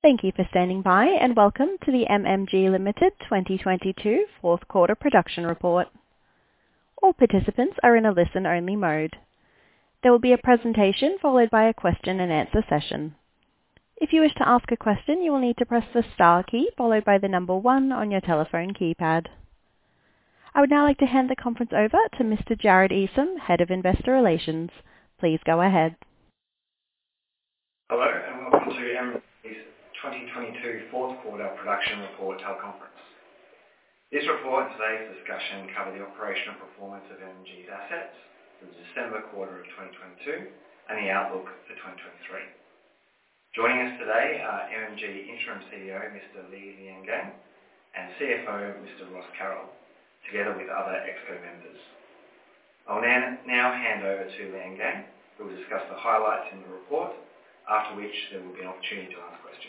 Thank you for standing by, and welcome to the MMG Limited 2022 fourth quarter production report. All participants are in a listen-only mode. There will be a presentation followed by a question and answer session. If you wish to ask a question, you will need to press the star key followed by the number 1 on your telephone keypad. I would now like to hand the conference over to Mr. Jarrod Eastham, Head of Investor Relations. Please go ahead. Hello and welcome to MMG's 2022 fourth quarter production report teleconference. This report and today's discussion cover the operational performance of MMG's assets for the December quarter of 2022 and the outlook for 2023. Joining us today are MMG Interim CEO Mr. Li Liangang and CFO Mr. Ross Carroll, together with other ExCo members. I'll now hand over to Liangang, who will discuss the highlights in the report, after which there will be an opportunity to ask questions.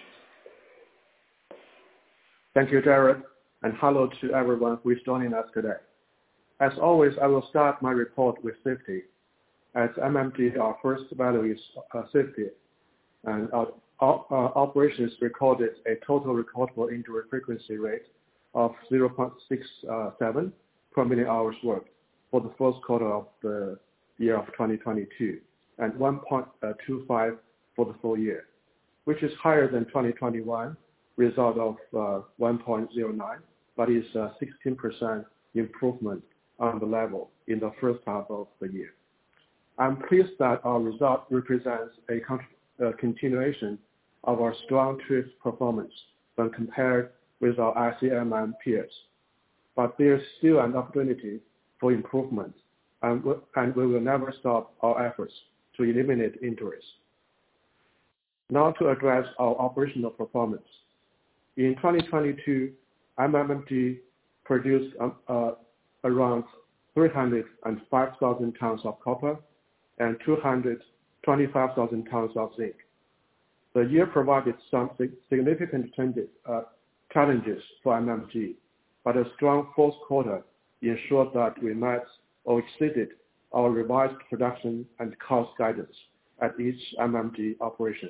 Thank you, Jarrod, and hello to everyone who is joining us today. As always, I will start my report with safety. As MMG, our first value is safety, and our operations recorded a total recordable injury frequency rate of 0.67 per million hours worked for the first quarter of the year of 2022, and 1.25 for the full year, which is higher than 2021 result of 1.09, but is a 16% improvement on the level in the first half of the year. I'm pleased that our result represents a continuation of our strong TRIF performance when compared with our ICMM peers. But there's still an opportunity for improvement, and we will never stop our efforts to eliminate injuries. Now to address our operational performance. In 2022, MMG produced around 305,000 tons of copper and 225,000 tons of zinc. The year provided some significant challenges for MMG, but a strong fourth quarter ensured that we met or exceeded our revised production and cost guidance at each MMG operation.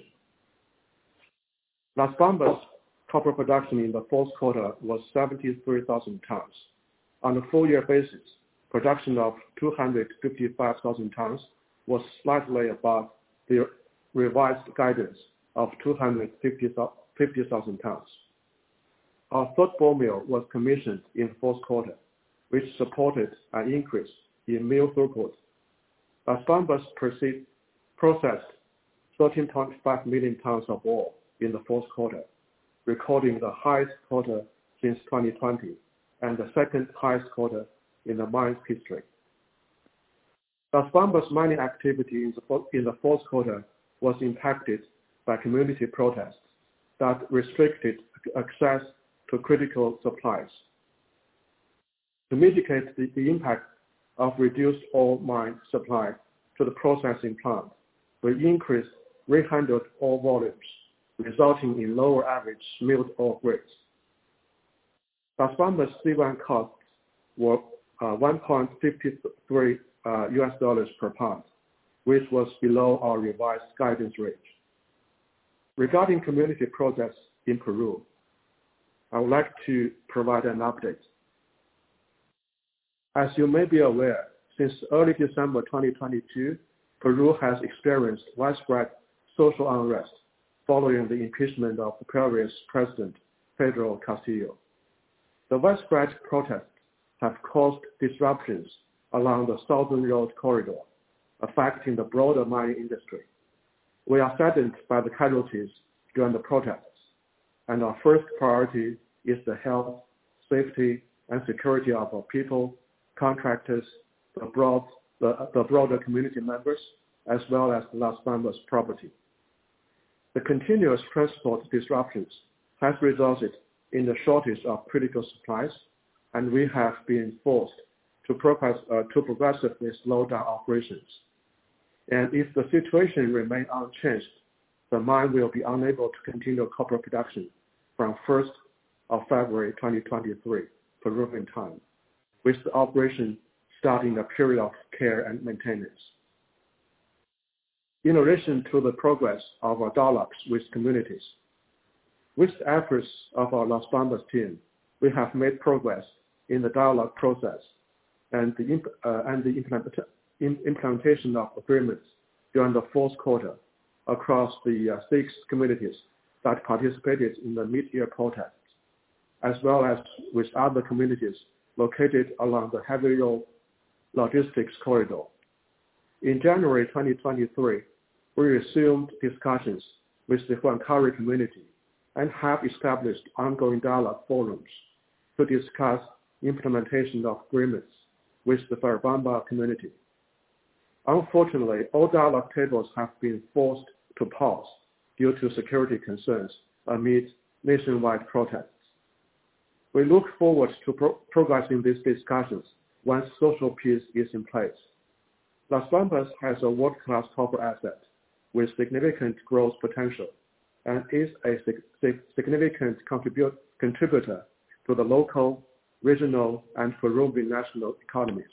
Las Bambas copper production in the fourth quarter was 73,000 tons. On a full year basis, production of 255,000 tons was slightly above the revised guidance of 250,000 tons. Our third ball mill was commissioned in the fourth quarter, which supported an increase in mill throughput. Las Bambas processed 13.5 million tons of ore in the fourth quarter, recording the highest quarter since 2020 and the second highest quarter in the mine's history. Las Bambas mining activity in the fourth quarter was impacted by community protests that restricted access to critical supplies. To mitigate the impact of reduced ore mine supply to the processing plant, we increased rehandled ore volumes, resulting in lower average milled ore grades. Las Bambas C1 costs were $1.53 per pound, which was below our revised guidance range. Regarding community protests in Peru, I would like to provide an update. As you may be aware, since early December 2022, Peru has experienced widespread social unrest following the impeachment of the previous president, Pedro Castillo. The widespread protests have caused disruptions along the Southern Road Corridor, affecting the broader mining industry. We are saddened by the casualties during the protests, and our first priority is the health, safety, and security of our people, contractors, the broader community members, as well as Las Bambas property. The continuous transport disruptions has resulted in the shortage of critical supplies, and we have been forced to progressively slow down operations. And if the situation remains unchanged, the mine will be unable to continue copper production from 1st of February 2023 Peruvian time, with the operation starting a period of care and maintenance. In addition to the progress of our dialogues with communities, With the efforts of our Las Bambas team, we have made progress in the dialogue process and the implementation of agreements during the fourth quarter across the 6 communities that participated in the mid-year protests, as well as with other communities located along the heavy rail logistics corridor. In January 2023, we resumed discussions with the Huancuire community and have established ongoing dialogue forums to discuss implementation of agreements with the Fuerabamba community. Unfortunately, all dialogue tables have been forced to pause due to security concerns amid nationwide protests. We look forward to progressing these discussions once social peace is in place. Las Bambas has a world-class copper asset with significant growth potential and is a significant contributor to the local, regional, and Peruvian national economies.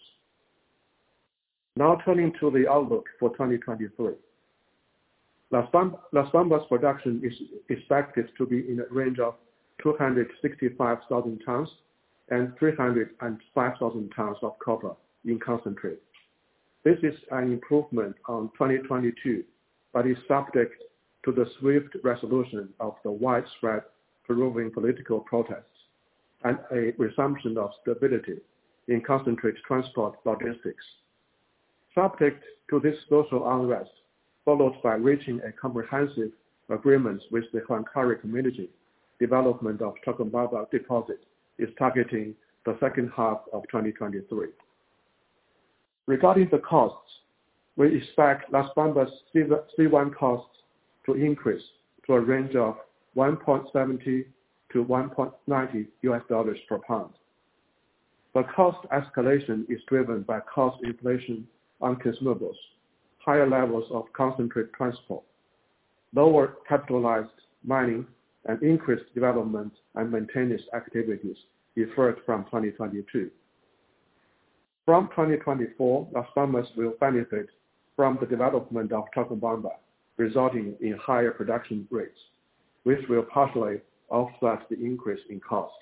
Now turning to the outlook for 2023. Las Bambas production is expected to be in a range of 265,000 tons and 305,000 tons of copper in concentrate. This is an improvement on 2022, but is subject to the swift resolution of the widespread Peruvian political protests and a resumption of stability in concentrate transport logistics. Subject to this social unrest, followed by reaching a comprehensive agreement with the Huancuire community, development of Chalcobamba deposit is targeting the second half of 2023. Regarding the costs, we expect Las Bambas C1 costs to increase to a range of $1.70 to $1.90 per pound. The cost escalation is driven by cost inflation on consumables, higher levels of concentrate transport, lower capitalized mining, and increased development and maintenance activities deferred from 2022. From 2024, Las Bambas will benefit from the development of Chalcobamba, resulting in higher production rates, which will partially offset the increase in cost.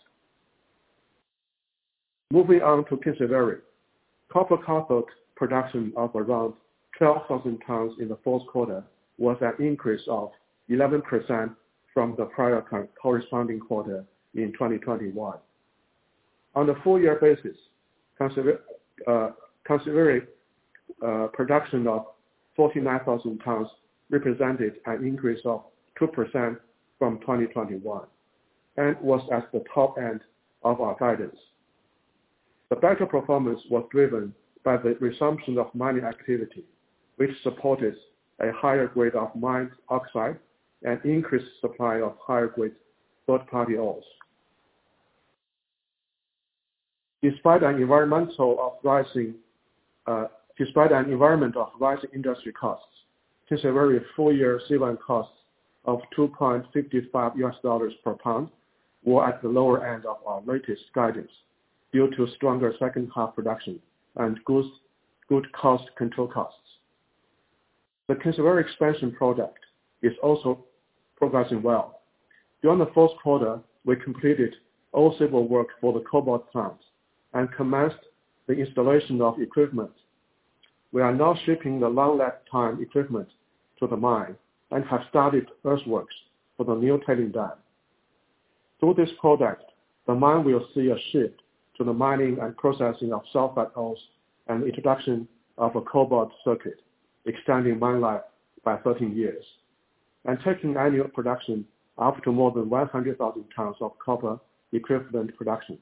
Moving on to Kinsevere, copper cathode production of around 12,000 tons in the fourth quarter was an increase of 11% from the prior corresponding quarter in 2021. On a full-year basis, Kinsevere production of 49,000 tons represented an increase of 2% from 2021 and was at the top end of our guidance. The better performance was driven by the resumption of mining activity, which supported a higher grade of mined oxide and increased supply of higher grade third-party ores. Despite an environment of rising industry costs, Kinsevere full-year C1 costs of $2.55 per pound were at the lower end of our latest guidance due to stronger second half production and good cost control costs. The Kinsevere expansion project is also progressing well. During the fourth quarter, we completed all civil work for the cobalt plant and commenced the installation of equipment. We are now shipping the long lead time equipment to the mine and have started earthworks for the new tailing dam. Through this project, the mine will see a shift to the mining and processing of sulfide ores and the introduction of a cobalt circuit, extending mine life by 13 years, and taking annual production up to more than 100,000 tons of copper equivalent production.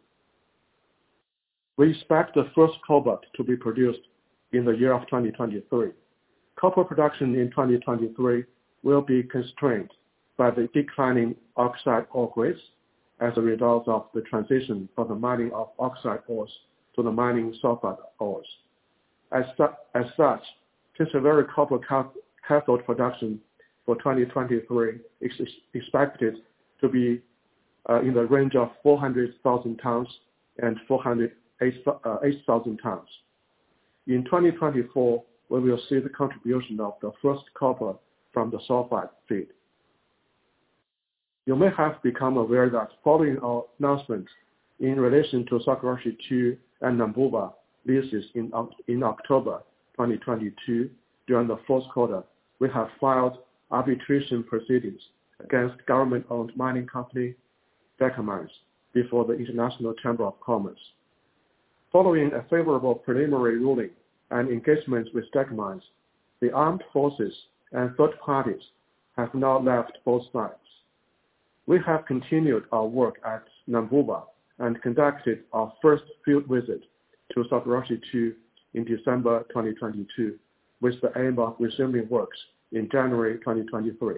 We expect the first cobalt to be produced in the year of 2023. Copper production in 2023 will be constrained by the declining oxide ore grades as a result of the transition from the mining of oxide ores to the mining sulfide ores. As such, Kinsevere copper cathode production for 2023 is expected to be in the range of 400,000 tons and 408,000 tons. In 2024, we will see the contribution of the first copper from the sulfide feed. You may have become aware that following our announcement in relation to Sokoroshe II and Nambuba leases in October 2022, during the fourth quarter, we have filed arbitration proceedings against government-owned mining company Deca Mines before the International Chamber of Commerce. Following a favorable preliminary ruling and engagement with Deca Mines, the armed forces and third parties have now left both sides. We have continued our work at Nambuba and conducted our first field visit to Sokoroshe II in December 2022 with the aim of resuming works in January 2023.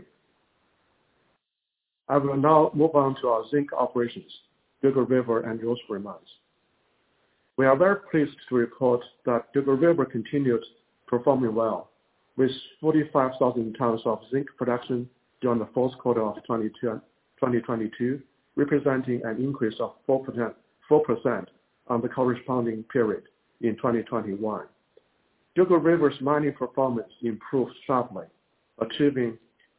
I will now move on to our zinc operations, Dugald River and Rosebery mines. We are very pleased to report that Dugald River continued performing well, with 45,000 tons of zinc production during the fourth quarter of 2022, representing an increase of 4% on the corresponding period in 2021. Dugald River's mining performance improved sharply, achieving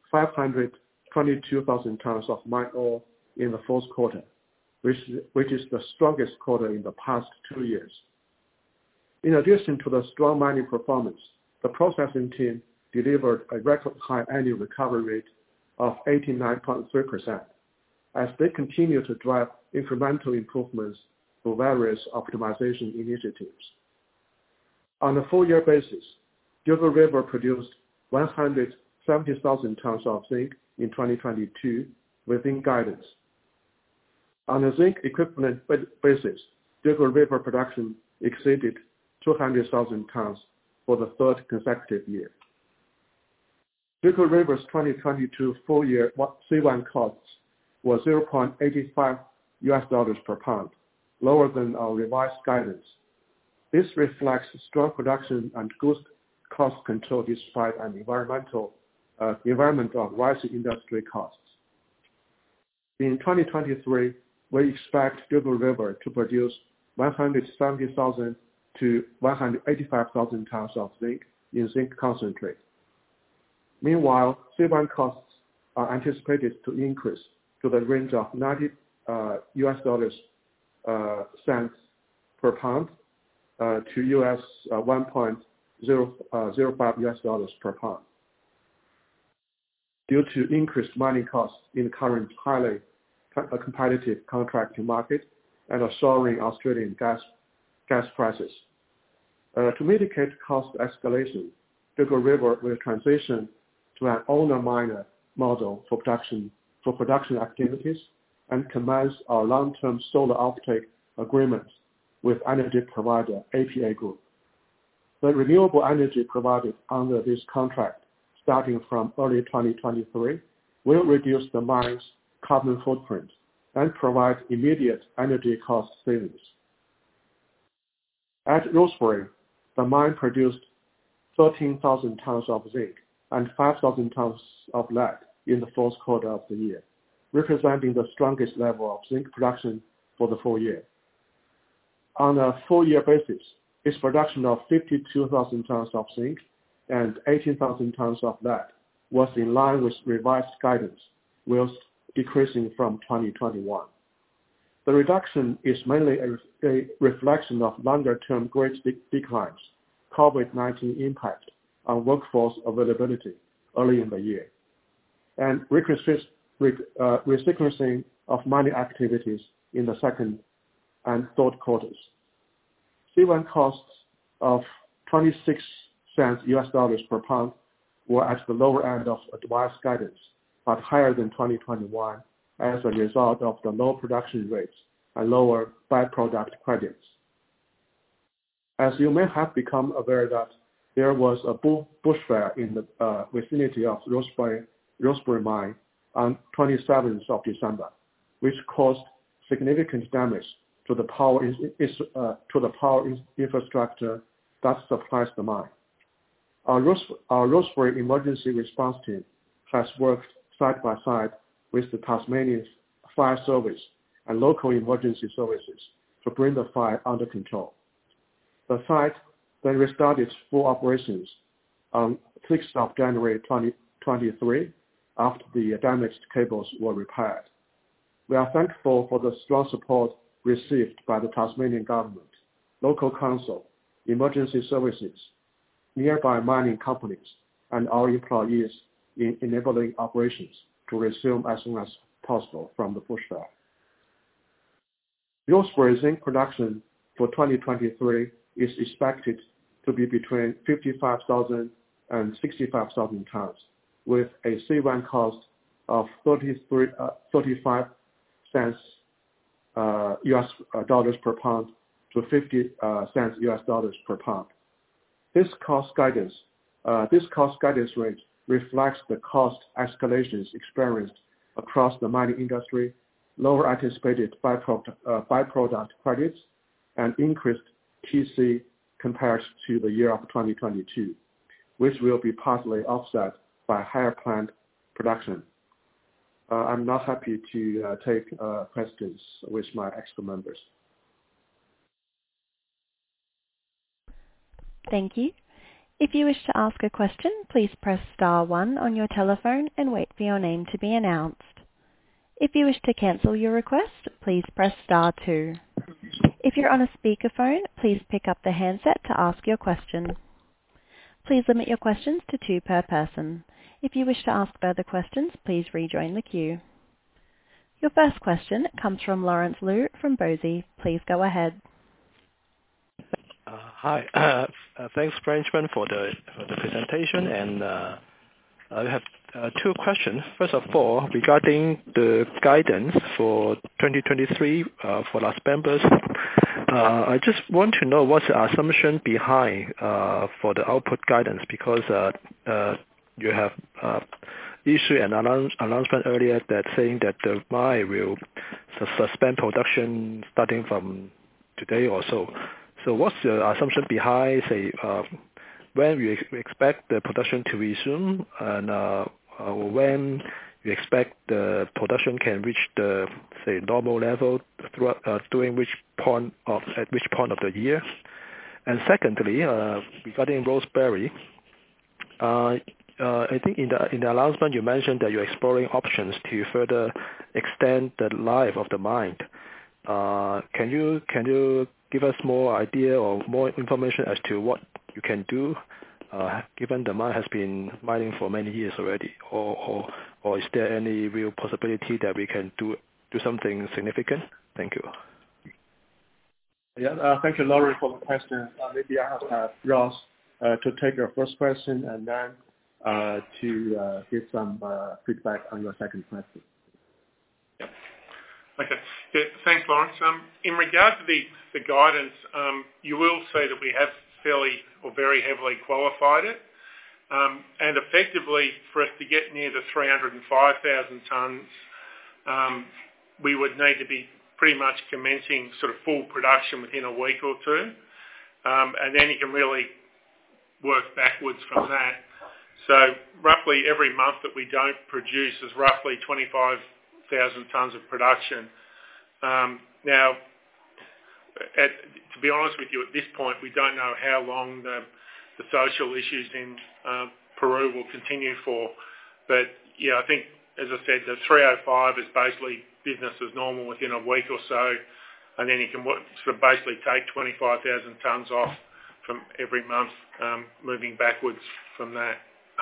522,000 tons of mine ore in the fourth quarter, which is the strongest quarter in the past 2 years. In addition to the strong mining performance, the processing team delivered a record high annual recovery rate of 89.3% as they continue to drive incremental improvements through various optimization initiatives. On a full year basis, Dugald River produced 170,000 tons of zinc in 2022 within guidance. On a zinc equivalent basis, Dugald River production exceeded 200,000 tons for the third consecutive year. Dugald River's 2022 full year C1 costs were $0.85 per pound, lower than our revised guidance. This reflects strong production and good cost control despite an environment of rising industry costs. In 2023, we expect Dugald River to produce 170,000 to 185,000 tons of zinc in zinc concentrate. Meanwhile, C1 costs are anticipated to increase to the range of $90 cents per pound to $1.05 per pound due to increased mining costs in the current highly competitive contracting market and a soaring Australian gas prices. To mitigate cost escalation, Dugald River will transition to an owner-miner model for production activities and commence our long-term solar offtake agreement with energy provider APA Group. The renewable energy provided under this contract, starting from early 2023, will reduce the mine's carbon footprint and provide immediate energy cost savings. At Rosebery, the mine produced 13,000 tons of zinc and 5,000 tons of lead in the fourth quarter of the year, representing the strongest level of zinc production for the full year. On a full year basis, its production of 52,000 tons of zinc and 18,000 tons of lead was in line with revised guidance, whilst decreasing from 2021. The reduction is mainly a reflection of longer-term grade declines, COVID-19 impact on workforce availability early in the year, and resequencing of mining activities in the second and third quarters. C1 costs of 26 cents per pound were at the lower end of advised guidance, but higher than 2021 as a result of the low production rates and lower byproduct credits. As you may have become aware that there was a bushfire in the vicinity of Rosebery mine on 27th of December, which caused significant damage to the power infrastructure that supplies the mine. Our Rosebery emergency response team has worked side by side with the Tasmanian Fire Service and local emergency services to bring the fire under control. The site then restarted full operations on 6th of January 2023 after the damaged cables were repaired. We are thankful for the strong support received by the Tasmanian government, local council, emergency services, nearby mining companies, and our employees in enabling operations to resume as soon as possible from the bushfire. Rosebery zinc production for 2023 is expected to be between 55,000 and 65,000 tons, with a C1 cost of 35 cents US dollars per pound to 50 cents US dollars per pound. This cost guidance range reflects the cost escalations experienced across the mining industry, lower anticipated byproduct credits, and increased TC compared to the year of 2022, which will be partly offset by higher plant production. I'm not happy to take questions with my expert members. Thank you. If you wish to ask a question, please press star 1 on your telephone and wait for your name to be announced. If you wish to cancel your request, please press star 2. If you're on a speakerphone, please pick up the handset to ask your question. Please limit your questions to 2 per person. If you wish to ask further questions, please rejoin the queue. Your first question comes from Lawrence Liu from BOSI. Please go ahead. Hi. Thanks, Benjamin, for the presentation. And I have 2 questions. First of all, regarding the guidance for 2023 for Las Bambas, I just want to know what's the assumption behind for the output guidance, because you have issued an announcement earlier that saying that the mine will suspend production starting from today or so. So what's the assumption behind, say, when we expect the production to resume, and when you expect the production can reach the, say, normal level during which point of the year? And secondly, regarding Rosebery, I think in the announcement you mentioned that you're exploring options to further extend the life of the mine. Can you give us more idea or more information as to what you can do, given the mine has been mining for many years already, or is there any real possibility that we can do something significant? Thank you. Yeah, thank you, Laurie, for the question. Maybe I have Ross to take your first question, and then to give some feedback on your second question. Okay. Yeah, thanks, Lawrence. In regard to the guidance, you will see that we have fairly or very heavily qualified it. And effectively, for us to get near the 305,000 tonnes, we would need to be pretty much commencing sort of full production within a week or 2. And then you can really work backwards from that. So roughly every month that we don't produce is roughly 25,000 tonnes of production. Now, to be honest with you, at this point, we don't know how long the social issues in Peru will continue for. But, yeah, I think, as I said, the 305 is basically business as normal within a week or so, and then you can sort of basically take 25,000 tonnes off from every month, moving backwards from that.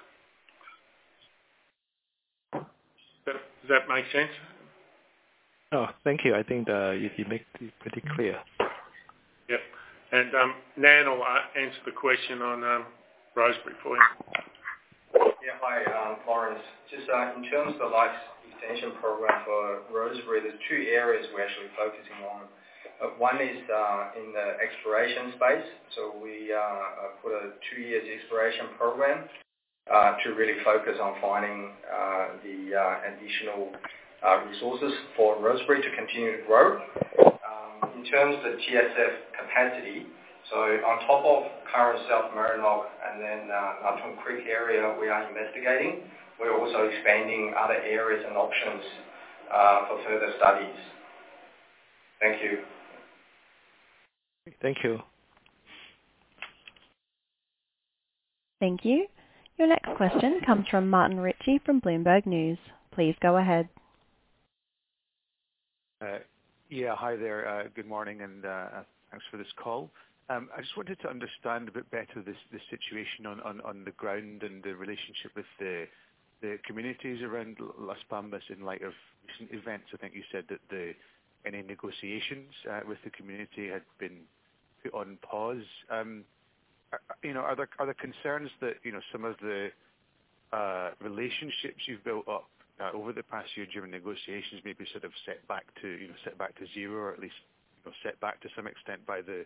Does that make sense? Oh, thank you. I think you make it pretty clear. Yep. And Nan will answer the question on Rosebery for you. Yeah, hi, Lawrence. Just in terms of the life extension program for Rosebery, there's 2 areas we're actually focusing on. One is in the exploration space. So we put a 2 years exploration program to really focus on finding the additional resources for Rosebery to continue to grow. In terms of the TSF capacity, so on top of current South Marinock and then Natung Creek area we are investigating, we're also expanding other areas and options for further studies. Thank you. Thank you. Thank you. Your next question comes from Martin Ritchie from Bloomberg News. Please go ahead. Hi there. Good morning, and thanks for this call. I just wanted to understand a bit better the situation on the ground and the relationship with the communities around Las Bambas in light of recent events. I think you said that any negotiations with the community had been put on pause. Are there concerns that some of the relationships you've built up over the past year during negotiations maybe sort of set back to zero, or at least set back to some extent by the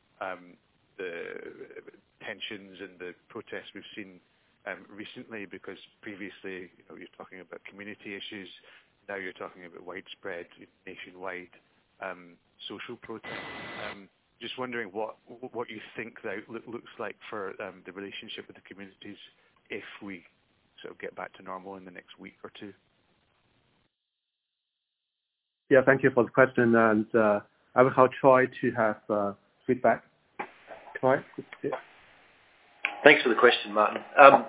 tensions and the protests we've seen recently? Because previously, you're talking about community issues. Now you're talking about widespread, nationwide social protests. Just wondering what you think the outlook looks like for the relationship with the communities if we sort of get back to normal in the next week or two. Yeah, thank you for the question, and I will have Troy to have feedback. Troy? Yeah. Thanks for the question, Martin.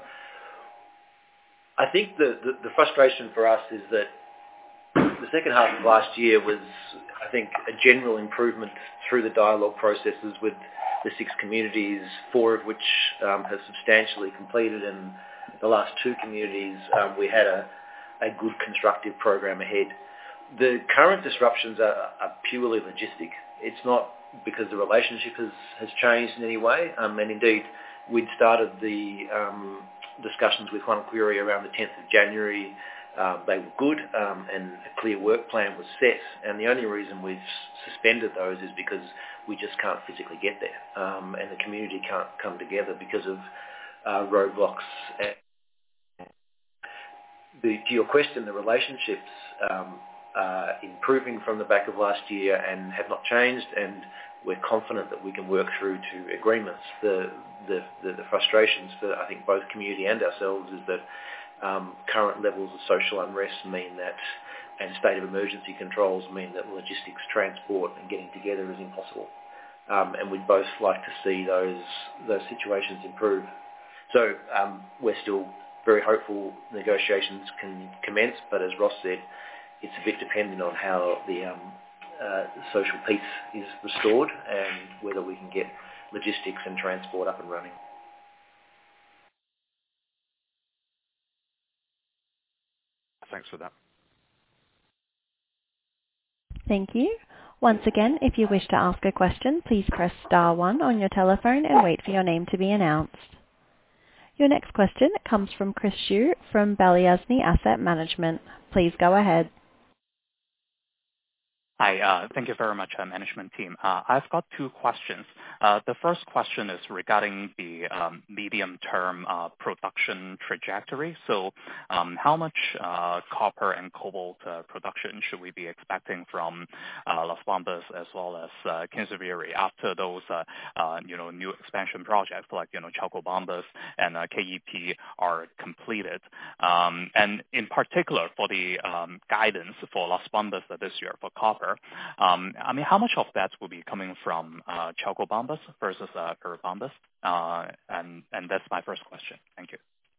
I think the frustration for us is that the second half of last year was, I think, a general improvement through the dialogue processes with the 6 communities, 4 of which have substantially completed, and the last 2 communities we had a good constructive program ahead. The current disruptions are purely logistic. It's not because the relationship has changed in any way, and indeed we'd started the discussions with Juan Quiri around the 10th of January. They were good, and a clear work plan was set, and the only reason we've suspended those is because we just can't physically get there, and the community can't come together because of roadblocks. To your question, the relationships are improving from the back of last year and have not changed, and we're confident that we can work through to agreements. The frustrations for, I think, both community and ourselves is that current levels of social unrest mean that, and state of emergency controls mean that logistics, transport and getting together is impossible. And we'd both like to see those situations improve. So we're still very hopeful negotiations can commence, but as Ross said, it's a bit dependent on how the social peace is restored and whether we can get logistics and transport up and running. Thanks for that. Thank you. Once again, if you wish to ask a question, please press star 1 on your telephone and wait for your name to be announced. Your next question comes from Chris Xu from Balyasny Asset Management. Please go ahead. Hi, thank you very much, management team. I've got 2 questions. The first question is regarding the medium-term production trajectory. So how much copper and cobalt production should we be expecting from Las Bambas as well as Kinsevere after those new expansion projects like Chalcobambas and KEP are completed? And in particular for the guidance for Las Bambas this year for copper, how much of that will be coming from Chalcobambas versus Ferrobambas? And that's my first question. Thank you.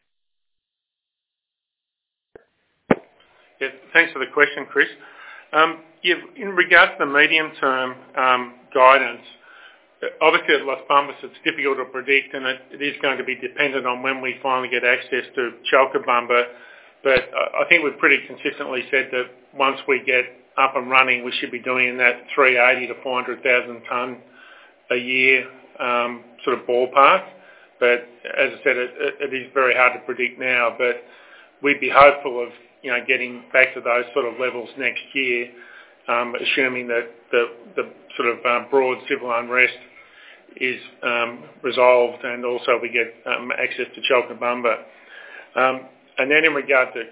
Yeah, thanks for the question, Chris. In regards to the medium-term guidance, obviously at Las Bambas it's difficult to predict, and it is going to be dependent on when we finally get access to Chalcobamba. But I think we've pretty consistently said that once we get up and running, we should be doing in that 380 to 400,000 tonne a year sort of ballpark. But as I said, it is very hard to predict now. But we'd be hopeful of getting back to those sort of levels next year, assuming that the sort of broad civil unrest is resolved, and also we get access to Chalcobamba. And then in regard to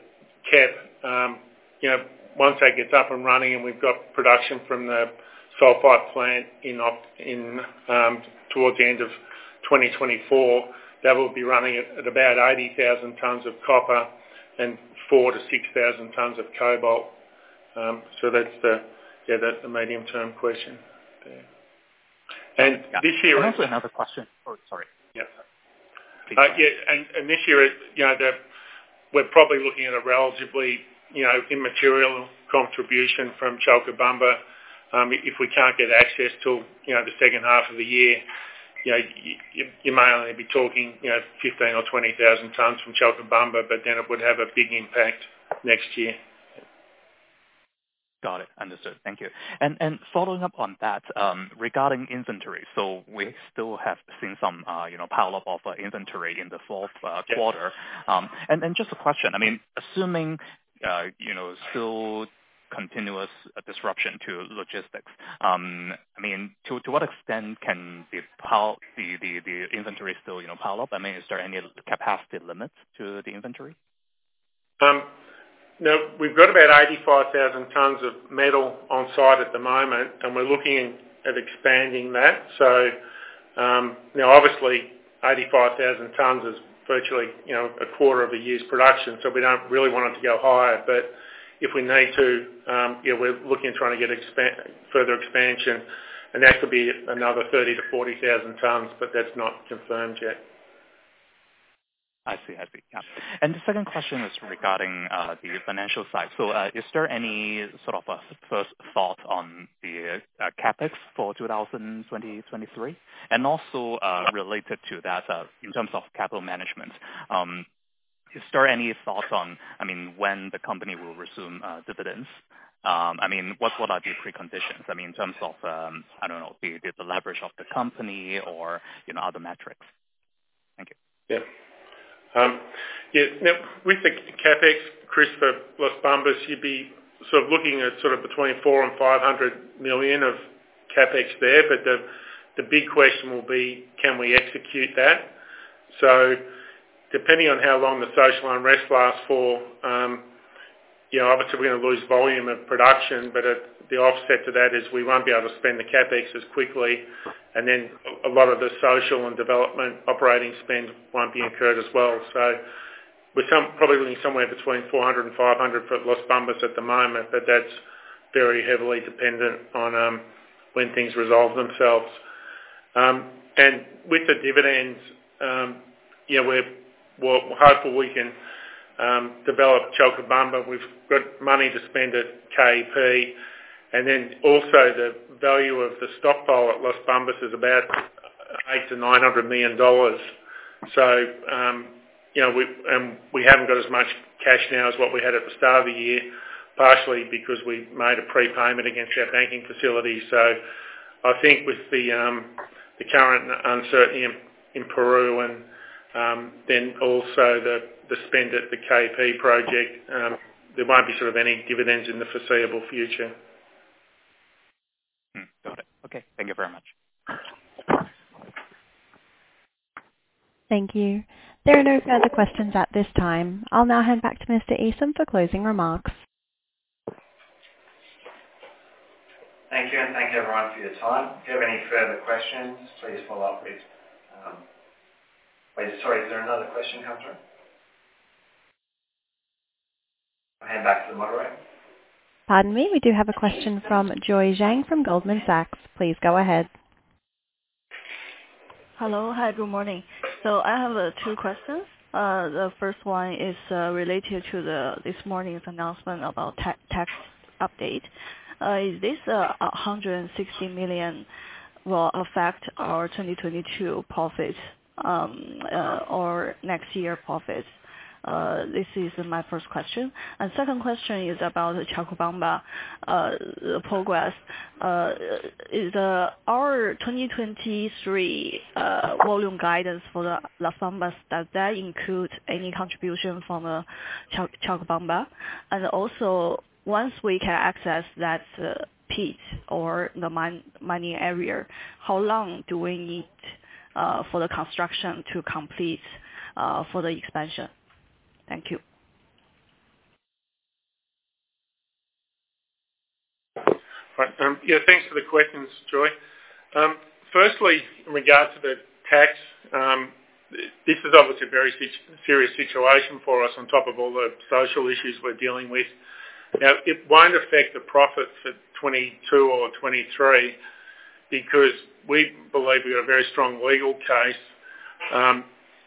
KEP, once that gets up and running and we've got production from the sulphite plant towards the end of 2024, that will be running at about 80,000 tonnes of copper and 4,000 to 6,000 tonnes of cobalt. So that's the medium-term question there. And this year... And also another question. Oh, sorry. Yeah. And this year, we're probably looking at a relatively, immaterial contribution from Chalcobamba. If we can't get access till, the second half of the year, you may only be talking, 15 or 20,000 tonnes from Chalcobamba, but then it would have a big impact next year. Got it. Understood. Thank you. And following up on that, regarding inventory, so we still have seen some, pile up of inventory in the fourth quarter. And just a question, assuming, still continuous disruption to logistics, to what extent can the inventory still, pile up? Is there any capacity limits to the inventory? No, we've got about 85,000 tonnes of metal on site at the moment, and we're looking at expanding that. So, obviously, 85,000 tonnes is virtually, a quarter of a year's production, so we don't really want it to go higher. But if we need to, we're looking at trying to get further expansion, and that could be another 30 to 40,000 tonnes, but that's not confirmed yet. I see. Yeah. And the second question is regarding the financial side. So is there any sort of a first thought on the CapEx for 2023? And also related to that, in terms of capital management, is there any thoughts on, when the company will resume dividends? What are the preconditions? In terms of, the leverage of the company or, other metrics. Thank you. Yeah. Now, with the CapEx, Chris, for Las Bambas, you'd be sort of looking at sort of between 400 and 500 million of CapEx there, but the big question will be, can we execute that? So, depending on how long the social unrest lasts for, obviously we're going to lose volume of production, but the offset to that is we won't be able to spend the CapEx as quickly, and then a lot of the social and development operating spend won't be incurred as well. So we're probably looking somewhere between 400 and 500 for Las Bambas at the moment, but that's very heavily dependent on when things resolve themselves. And with the dividends, we're hopeful we can develop Chalcobamba. We've got money to spend at KEP, and then also the value of the stockpile at Las Bambas is about $800 to $900 million. So, we haven't got as much cash now as what we had at the start of the year, partially because we made a prepayment against our banking facility. So, I think with the current uncertainty in Peru and then also the spend at the KEP project, there won't be sort of any dividends in the foreseeable future. Got it. Okay. Thank you very much. Thank you. There are no further questions at this time. I'll now hand back to Mr. Esom for closing remarks. Thank you, and thank everyone for your time. If you have any further questions, please follow up with... is there another question come through? I'll hand back to the moderator. Pardon me, we do have a question from Joy Zhang from Goldman Sachs. Please go ahead. Hello. Hi, good morning. So I have two questions. The first one is related to this morning's announcement about tax update. Is this 160 million will affect our 2022 profits or next year profits? This is my first question. And second question is about the Chalcobamba progress. Is our 2023 volume guidance for the Las Bambas, does that include any contribution from Chalcobamba? And also, once we can access that pit or the mining area, how long do we need for the construction to complete for the expansion? Thank you. Right. Thanks for the questions, Joy. Firstly, in regard to the tax, this is obviously a very serious situation for us on top of all the social issues we're dealing with. Now, it won't affect the profit for 22 or 23 because we believe we've got a very strong legal case.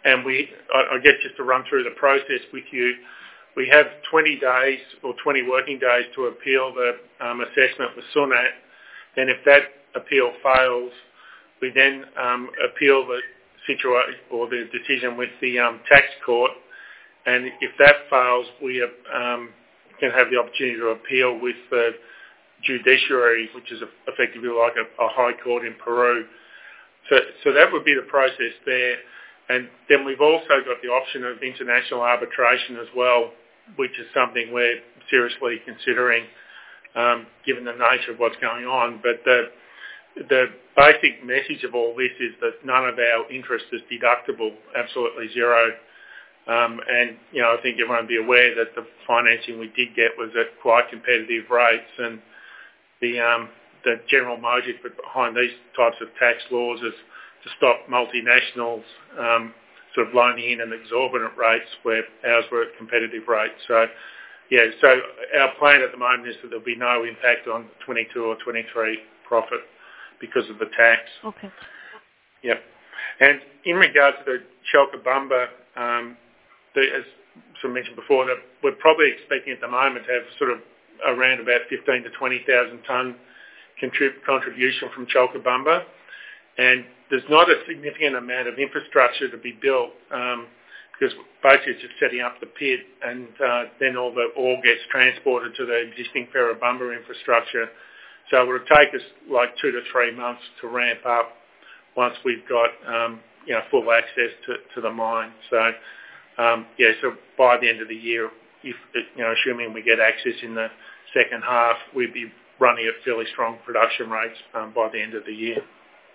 and I guess just to run through the process with you, we have 20 days or 20 working days to appeal the assessment with SUNAT. Then if that appeal fails, we then appeal the situation or the decision with the tax court. And if that fails, we can have the opportunity to appeal with the judiciary, which is effectively like a high court in Peru. So that would be the process there. And then we've also got the option of international arbitration as well, which is something we're seriously considering, given the nature of what's going on. But the basic message of all this is that none of our interest is deductible, absolutely zero. And, I think everyone be aware that the financing we did get was at quite competitive rates, and the general motive behind these types of tax laws is to stop multinationals sort of loaning in at exorbitant rates where ours were at competitive rates. So our plan at the moment is that there'll be no impact on 22 or 23 profit because of the tax. Okay. Yep. And in regard to the Chalcobamba, as I mentioned before, that we're probably expecting at the moment to have sort of around about 15 to 20,000 tonne contribution from Chalcobamba. And there's not a significant amount of infrastructure to be built because basically it's just setting up the pit, and then all the ore gets transported to the existing Ferrobamba infrastructure. So it would take us like 2 to 3 months to ramp up once we've got full access to the mine. So so by the end of the year, if assuming we get access in the second half, we'd be running at fairly strong production rates by the end of the year.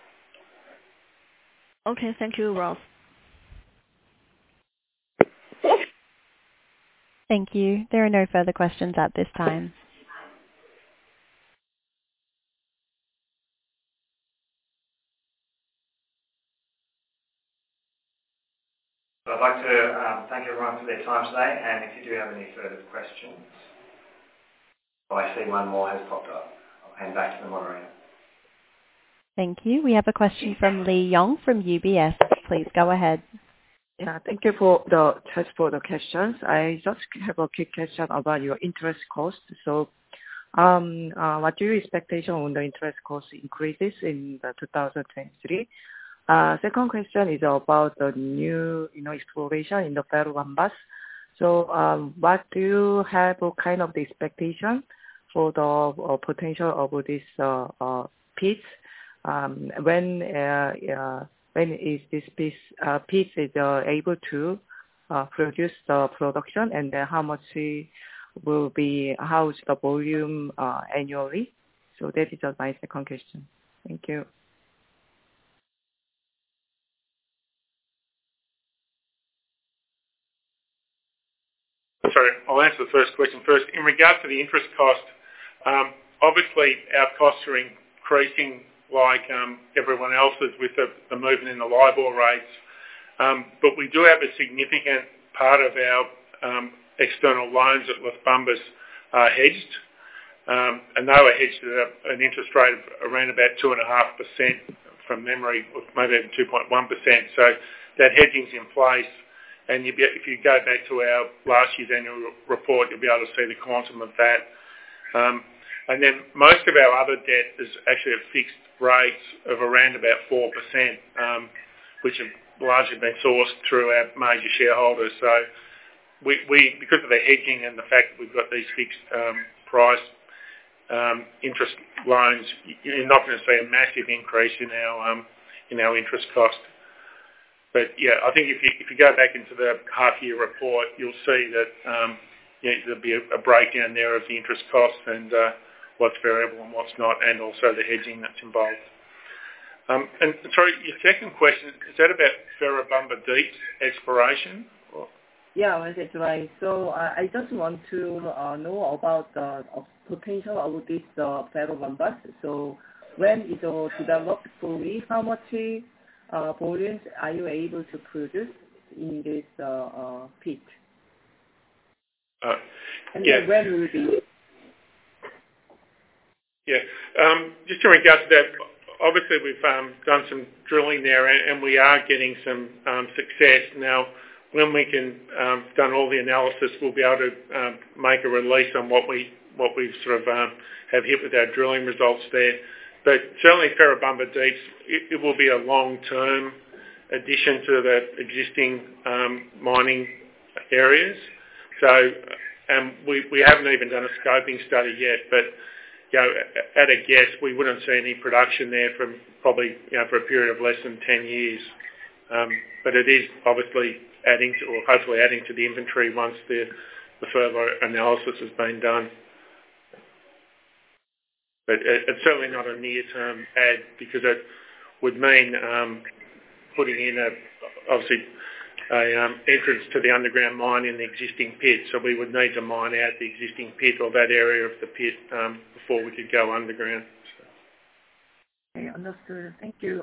Okay, thank you, Ross. Thank you. There are no further questions at this time. I'd like to thank everyone for their time today, and if you do have any further questions, I see one more has popped up. I'll hand back to the moderator. Thank you. We have a question from Lee Yong from UBS. Please go ahead. Yeah, thank you for the questions. I just have a quick question about your interest cost. So, what do your expectation on the interest cost increases in 2023? Second question is about the new, exploration in the Ferrobambas. So, what do you have kind of the expectation for the potential of this pits? When is this pit is able to produce the production, and then how much will be, how's the volume annually? So that is my second question. Thank you. Sorry, I'll answer the first question first. In regard to the interest cost, obviously our costs are increasing like everyone else's with the movement in the LIBOR rates. But we do have a significant part of our external loans at Las Bambas hedged. And they were hedged at an interest rate of around about 2.5% from memory, or maybe even 2.1%. So that hedging's in place. And if you go back to our last year's annual report, you'll be able to see the quantum of that. And then most of our other debt is actually at fixed rates of around about 4%, which have largely been sourced through our major shareholders. So we because of the hedging and the fact that we've got these fixed price interest loans, you're not going to see a massive increase in our interest cost. But yeah, I think if you go back into the half-year report, you'll see that there'll be a breakdown there of the interest costs and what's variable and what's not, and also the hedging that's involved. And sorry, your second question, is that about Ferrobamba Deep's exploration? Or? Yeah, that's right. So I just want to know about the potential of this Ferrobambas. So when it will develop fully, how much volumes are you able to produce in this pit? And then when will it be? Yeah, just in regards to that, obviously we've done some drilling there, and we are getting some success. Now, when we can done all the analysis, we'll be able to make a release on what we've sort of have hit with our drilling results there. But certainly Ferrabumba Deeps, it will be a long-term addition to the existing mining areas. So we haven't even done a scoping study yet, but at a guess, we wouldn't see any production there from probably for a period of less than 10 years. But it is obviously adding to, or hopefully adding to the inventory once the further analysis has been done. But it's certainly not a near-term add, because it would mean putting in obviously a entrance to the underground mine in the existing pit. So we would need to mine out the existing pit or that area of the pit before we could go underground. Okay, understood. Thank you.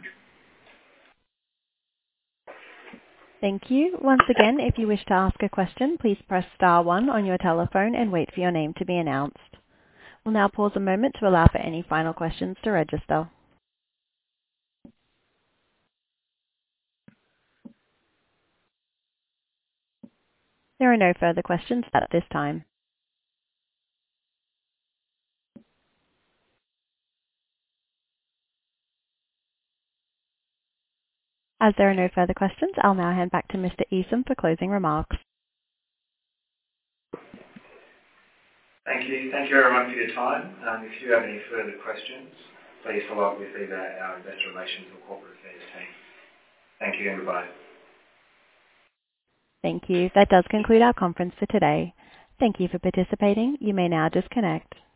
Thank you. Once again, if you wish to ask a question, please press star 1 on your telephone and wait for your name to be announced. We'll now pause a moment to allow for any final questions to register. There are no further questions at this time. As there are no further questions, I'll now hand back to Mr. Esom for closing remarks. Thank you. Thank you everyone for your time. If you have any further questions, please follow up with either our Investor Relations or Corporate Affairs team. Thank you, everybody. Thank you. That does conclude our conference for today. Thank you for participating. You may now disconnect.